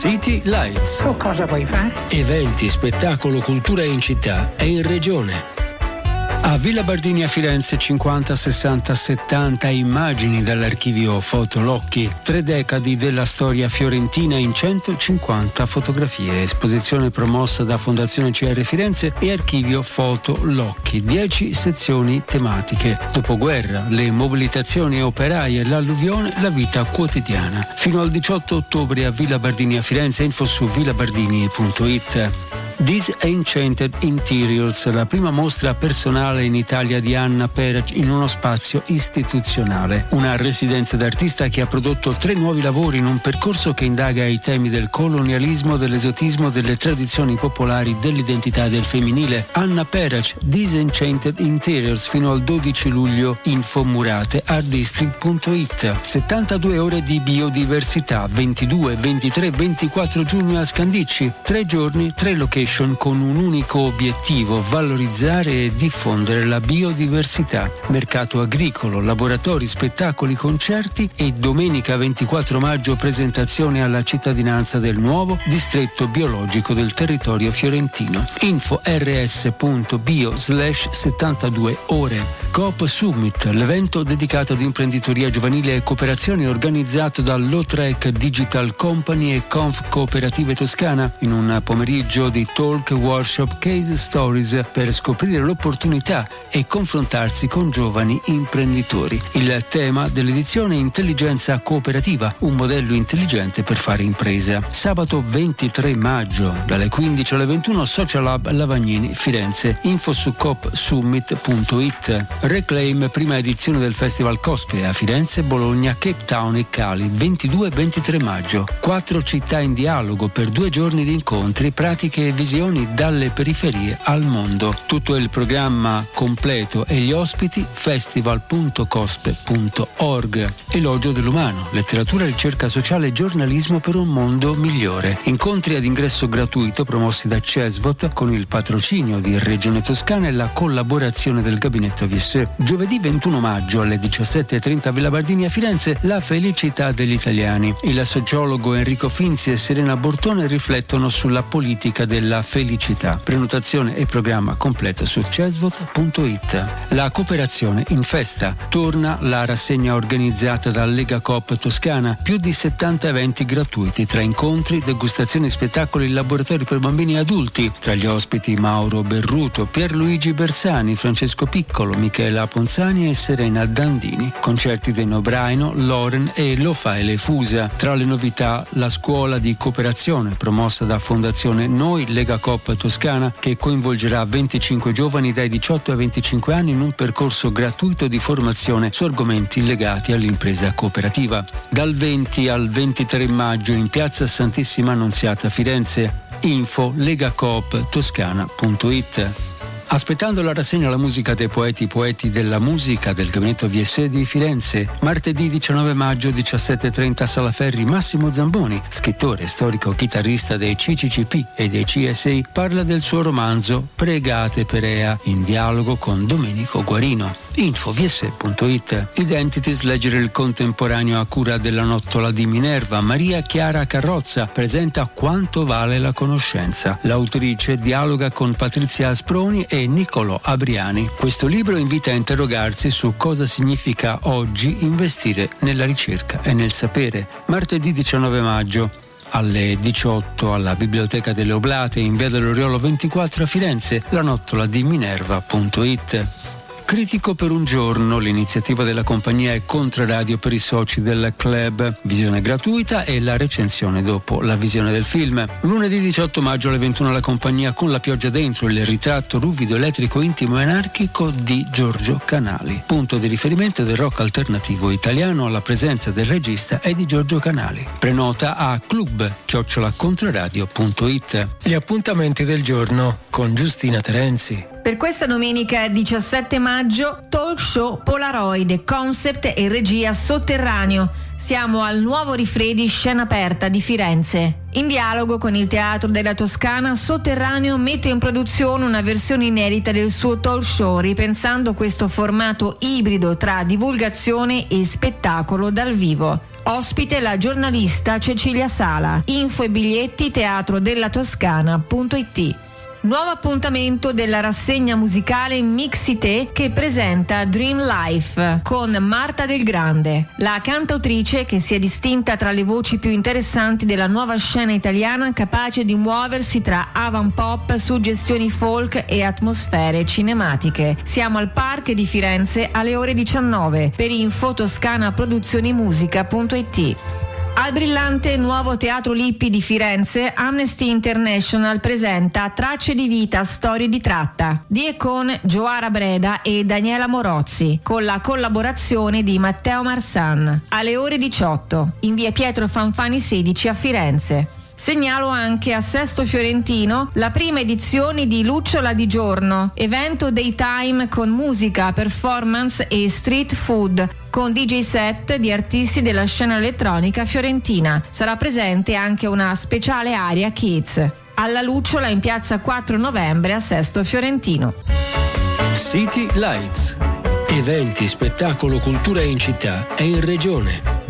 City Lights. Cosa vuoi fare? Eventi, spettacolo, cultura in città e in regione. A Villa Bardini a Firenze 50, 60, 70 immagini dall'archivio Foto Locchi, 3 decadi della storia fiorentina in 150 fotografie, esposizione promossa da Fondazione CR Firenze e archivio Foto Locchi, 10 sezioni tematiche, dopoguerra, le mobilitazioni operaie, l'alluvione, la vita quotidiana. Fino al 18 ottobre a Villa Bardini a Firenze, info su villabardini.it. Disenchanted Interiors, la prima mostra personale in Italia di Anna Perec in uno spazio istituzionale. Una residenza d'artista che ha prodotto 3 nuovi lavori in un percorso che indaga i temi del colonialismo, dell'esotismo, delle tradizioni popolari, dell'identità del femminile. Anna Perec, Disenchanted Interiors, fino al 12 luglio, info Murate, artdistrict.it. 72 ore di biodiversità, 22, 23, 24 giugno a Scandicci, 3 giorni, 3 location con un unico obiettivo: valorizzare e diffondere la biodiversità. Mercato agricolo, laboratori, spettacoli, concerti e domenica 24 maggio presentazione alla cittadinanza del nuovo distretto biologico del territorio fiorentino. Info rs.bio/72 ore. Coop Summit, l'evento dedicato ad imprenditoria giovanile e cooperazione organizzato dall'Otrec Digital Company e Conf Cooperative Toscana, in un pomeriggio di talk, workshop, case stories per scoprire l'opportunità e confrontarsi con giovani imprenditori. Il tema dell'edizione: intelligenza cooperativa, un modello intelligente per fare impresa. Sabato 23 maggio dalle 15 alle 21, Social Hub Lavagnini, Firenze. Info su coopsummit.it. Reclaim, prima edizione del Festival Cospire a Firenze, Bologna, Cape Town e Cali, 22-23 maggio. 4 città in dialogo per 2 giorni di incontri, pratiche e visioni dalle periferie al mondo. Tutto il programma completo e gli ospiti: festival.cospe.org. Elogio dell'umano, letteratura, ricerca sociale e giornalismo per un mondo migliore. Incontri ad ingresso gratuito promossi da CESVOT con il patrocinio di Regione Toscana e la collaborazione del Gabinetto VSE. Giovedì 21 maggio alle 17:30 a Villa Bardini a Firenze, la felicità degli italiani. Il sociologo Enrico Finzi e Serena Bortone riflettono sulla politica della felicità. Prenotazione e programma completo su cesvot.it. La cooperazione in festa. Torna la rassegna organizzata da Lega Coop Toscana. Più di 70 eventi gratuiti tra incontri, degustazioni, spettacoli, laboratori per bambini e adulti. Tra gli ospiti Mauro Berruto, Pierluigi Bersani, Francesco Piccolo, Michela Ponzani e Serena Dandini. Concerti dei Nobraino, Loren e Lo Fai Le Fusa. Tra le novità la scuola di cooperazione promossa da Fondazione Noi Lega Coop Toscana, che coinvolgerà 25 giovani dai 18 ai 25 anni in un percorso gratuito di formazione su argomenti legati all'impresa cooperativa. Dal 20 al 23 maggio in piazza Santissima Annunziata Firenze. Info legacooptoscana.it. Aspettando la rassegna alla musica dei poeti della musica del Gabinetto VSE di Firenze. Martedì 19 maggio 17:30 Sala Ferri. Massimo Zamboni, scrittore, storico, chitarrista dei CCCP e dei CSI, parla del suo romanzo Pregate Perea, in dialogo con Domenico Guarino. Info vse.it. Identities, leggere il contemporaneo a cura della nottola di Minerva. Maria Chiara Carrozza presenta Quanto vale la conoscenza. L'autrice dialoga con Patrizia Asproni e Niccolò Abriani. Questo libro invita a interrogarsi su cosa significa oggi investire nella ricerca e nel sapere. Martedì 19 maggio alle 18 alla Biblioteca delle Oblate in via dell'Oriolo 24 a Firenze, la nottola di Minerva.it. Critico per un giorno, l'iniziativa della compagnia è Contraradio per i soci del club, visione gratuita e la recensione dopo la visione del film. Lunedì 18 maggio alle 21 la compagnia Con la pioggia dentro, il ritratto ruvido, elettrico, intimo e anarchico di Giorgio Canali. Punto di riferimento del rock alternativo italiano alla presenza del regista e di Giorgio Canali. Prenota a club@contraradio.it. Gli appuntamenti del giorno con Giustina Terenzi. Per questa domenica 17 maggio, talk show Polaroid, concept e regia Sotterraneo. Siamo al Nuovo Rifredi, scena aperta di Firenze. In dialogo con il Teatro della Toscana, Sotterraneo mette in produzione una versione inedita del suo talk show, ripensando questo formato ibrido tra divulgazione e spettacolo dal vivo. Ospite la giornalista Cecilia Sala. Info e biglietti teatrodellatoscana.it. Nuovo appuntamento della rassegna musicale Mixité che presenta Dream Life con Marta Del Grande, la cantautrice che si è distinta tra le voci più interessanti della nuova scena italiana, capace di muoversi tra avant pop, suggestioni folk e atmosfere cinematiche. Siamo al Park di Firenze alle ore 19. Per info toscanaproduzionimusica.it. Al brillante nuovo Teatro Lippi di Firenze, Amnesty International presenta Tracce di vita, storie di tratta, di e con Gioara Breda e Daniela Morozzi, con la collaborazione di Matteo Marsan, alle ore 18, in via Pietro Fanfani 16 a Firenze. Segnalo anche a Sesto Fiorentino la prima edizione di Lucciola di Giorno, evento daytime con musica, performance e street food, con DJ set di artisti della scena elettronica fiorentina. Sarà presente anche una speciale area Kids. Alla Lucciola in piazza 4 novembre a Sesto Fiorentino. City Lights. Eventi, spettacolo, cultura in città e in regione.